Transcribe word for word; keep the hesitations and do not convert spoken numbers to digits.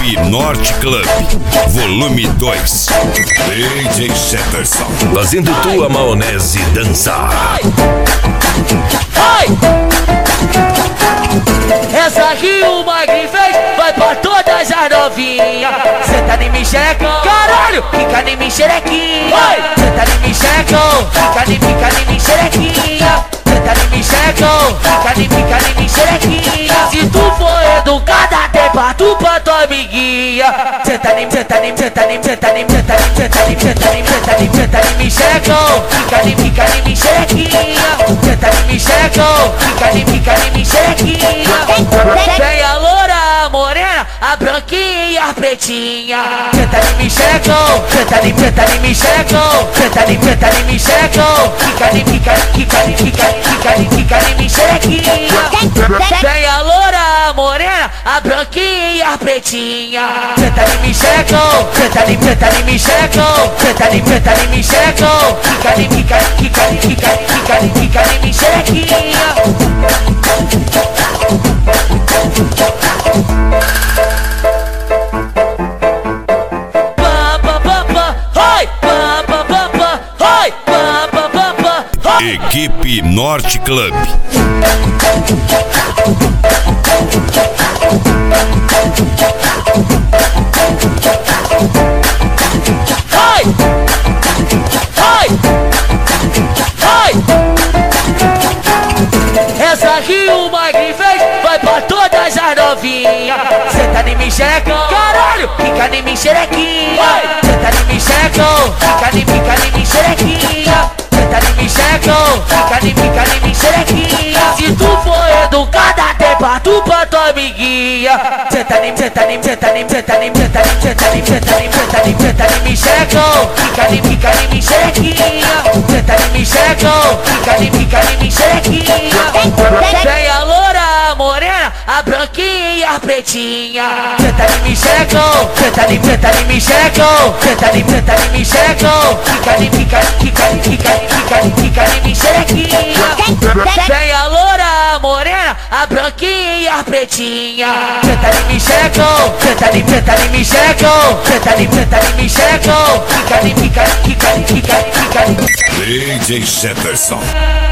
Equipe Norte Club, volume dois. D J Jefferson, fazendo tua maionese dançar. Ai! Essa aqui o Magri fez, vai pra todas as novinhas. Senta em mim, xerecão. Caralho! Fica em mim, xerequinha. Senta em mim, xerecão. Fica em mim, fica em mim, xerequinha. Senta em mim, xerecão. Fica em mim, fica em mim, xerequinha. Se tu for educada, tem pra tu pra tua amiguinha. Senta em mim, senta em mim, senta em mim, senta em mim, senta em mim, senta em mim, senta em mim, senta em mim, senta em mim, xerecão. Fica em mim, fica em mim, xerequinha. Senta em mim, xerecão. Fica em mim, fica em mim, xerequinha. Vem a loura, a morena, a branquinha e a pretinha. Senta em mim, xerecão. Senta em mim, senta em mim, xerecão. Senta em mim, senta em mim, xerecão. Fica em mim, fica em mim, fica em mim, fica em mim, fica em mim, fica em mim, xerequinha. Vem a loura, a morena, a branquinha e a pretinha. Senta em mim, xerecão. Senta em mim, senta em mim, xerecão. Senta em mim, senta em mim, xerecão. Fica em mim, fica em mim, fica em mim, fica em mim, fica em mim, fica em mim, xerequinha. Equipe Norte Club. Ai! Ai! Ai! Essa aqui o Magri fez, vai pra todas as novinhas. Senta em mim, xerecão. Caralho! Fica em mim, xerequinha. Senta em mim, xerecão. Fica em mim, fica em mim, xerequinha. Senta em mim, xerecão. Fica em mim, fica em mim, xerequinha. Se tu for educada, tem pra tu pra tua amiguinha. Senta em mim, senta em mim, senta em mim, senta em mim, senta em mim, senta em mim, senta em mim, senta em mim, senta em mim, xerecão. Fica em mim, fica em mim, xerequinha. Senta em mim, xerecão. Fica em mim, fica em mim, xerequinha. Vem a loura, a morena, a branquinha e a pretinha. Senta em mim, xerecão. Senta em mim, senta em mim, xerecão. Senta em mim, senta em mim, xerecão. Fica em mim, fica em mim, fica em mim, fica em mim, fica em mim, fica em mim, xerequinha. Vem a loura, a morena, a branquinha e a pretinha. Senta em mim, xerecão. Senta em mim, senta em mim, xerecão. Senta em mim, senta em mim, xerecão. Fica em mim, fica em mim, fica em mim, fica em mim, fica em mim. D J Jefferson.